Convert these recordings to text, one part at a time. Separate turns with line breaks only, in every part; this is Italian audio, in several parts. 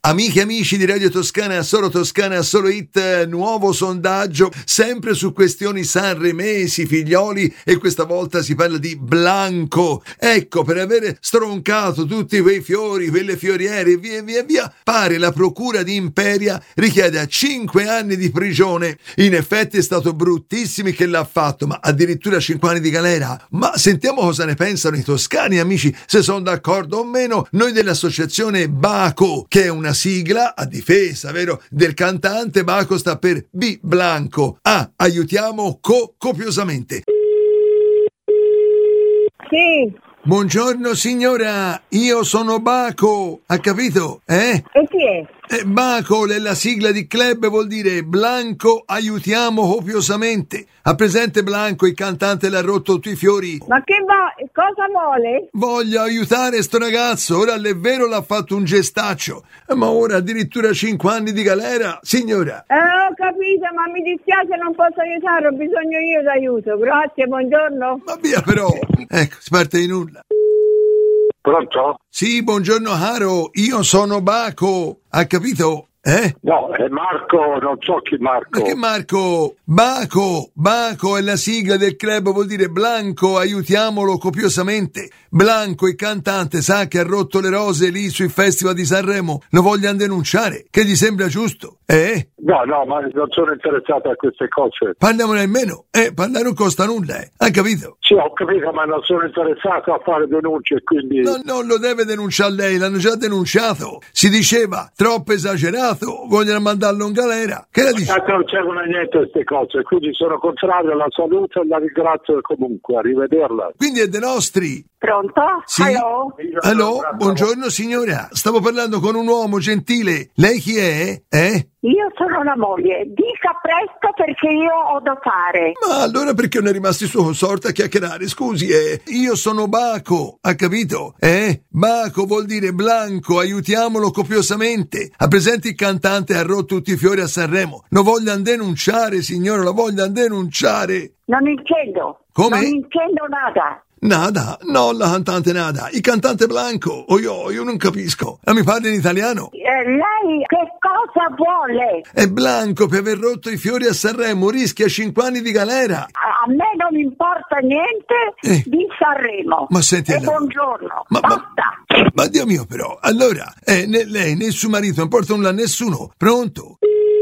Amiche e amici di Radio Toscana, solo hit, nuovo sondaggio, sempre su questioni sanremesi, figlioli, e questa volta si parla di Blanco. Ecco, per avere stroncato tutti quei fiori, quelle fioriere, via, pare la procura di Imperia richiede a 5 anni di prigione. In effetti è stato bruttissimo che l'ha fatto, ma addirittura 5 anni di galera. Ma sentiamo cosa ne pensano i toscani, amici, se sono d'accordo o meno. Noi dell'associazione Baco, che è una sigla a difesa, vero, del cantante. Baco sta per B Blanco. Aiutiamo copiosamente.
Sì.
Buongiorno signora, io sono Baco, ha capito?
E chi è?
Baco è la sigla di club, vuol dire Blanco aiutiamo copiosamente. Ha presente Blanco, il cantante l'ha rotto tutti i fiori?
Ma cosa vuole?
Voglio aiutare sto ragazzo, ora è vero l'ha fatto un gestaccio, ma ora addirittura 5 anni di galera, signora.
Ho capito, ma mi dispiace, non posso aiutare, ho bisogno io d'aiuto. Grazie, buongiorno.
Ma via però, ecco, si parte di nulla.
Pronto?
Sì, buongiorno Haro, io sono Baco, ha capito?
No, è Marco, non so chi Marco.
Ma che Marco? Baco è la sigla del club, vuol dire Blanco, aiutiamolo copiosamente. Blanco, il cantante, sa che ha rotto le rose lì sui festival di Sanremo, lo vogliano denunciare, che gli sembra giusto,
No, ma non sono interessato a queste cose.
Parliamone almeno, parlare non costa nulla, ha capito?
Sì, ho capito, ma non sono interessato a fare denunce, quindi...
No, non lo deve denunciare lei, l'hanno già denunciato. Si diceva, troppo esagerato, vogliono mandarlo in galera. Che la dice?
Non c'erano niente queste cose, quindi sono contrario alla salute e la ringrazio comunque, arrivederla.
Quindi è dei nostri.
Pronto?
Sì? Allo? Buongiorno signora, stavo parlando con un uomo gentile. Lei chi è?
Io sono la moglie, dica presto perché io ho da fare.
Ma allora perché non è rimasto il suo consorte a chiacchierare? Scusi, io sono Baco, ha capito? Baco vuol dire Blanco, aiutiamolo copiosamente. Ha presente il cantante ha rotto tutti i fiori a Sanremo? Lo vogliano denunciare, signora, lo vogliano denunciare.
Non intendo.
Come?
Non intendo nada.
Nada? No, la cantante nada. Il cantante Blanco. Io non capisco. Ma mi parli in italiano?
Lei che cosa vuole?
È Blanco per aver rotto i fiori a Sanremo. Rischia 5 anni di galera.
A me non importa niente di Sanremo.
Ma senti,
buongiorno.
Basta. Ma Dio mio però. Allora, né lei né suo marito non portano là nessuno. Pronto?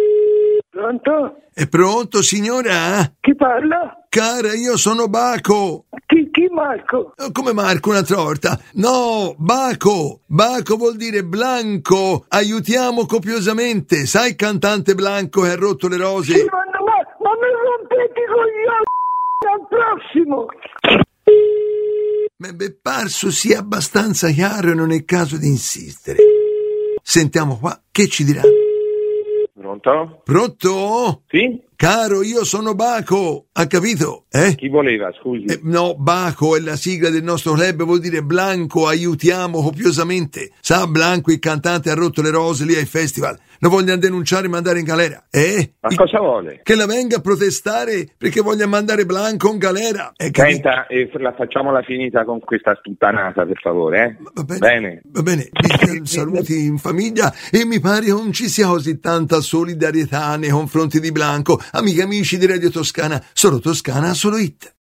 Pronto?
È pronto, signora?
Chi parla?
Cara, io sono Baco.
Chi Marco?
Come Marco, un'altra volta? No, Baco. Baco vuol dire Blanco. Aiutiamo copiosamente. Sai il cantante Blanco che ha rotto le rose?
Sì, ma mi rompete con al prossimo.
Beh, parso sia abbastanza chiaro e non è il caso di insistere. Sentiamo qua, che ci dirà?
Pronto?
Pronto?
Sì?
Caro, io sono Baco, ha capito?
Chi voleva, scusi?
No, Baco è la sigla del nostro club, vuol dire Blanco, aiutiamo copiosamente. Sa, Blanco, il cantante ha rotto le rose lì ai festival. Lo vogliono denunciare e mandare in galera.
Ma cosa vuole?
Che la venga a protestare perché voglia mandare Blanco in galera.
Senta, la facciamola finita con questa sputtanata, per favore,
Va bene. Va bene. Saluti in famiglia e mi pare non ci sia così tanta solidarietà nei confronti di Blanco. Amiche e amici di Radio Toscana, solo hit.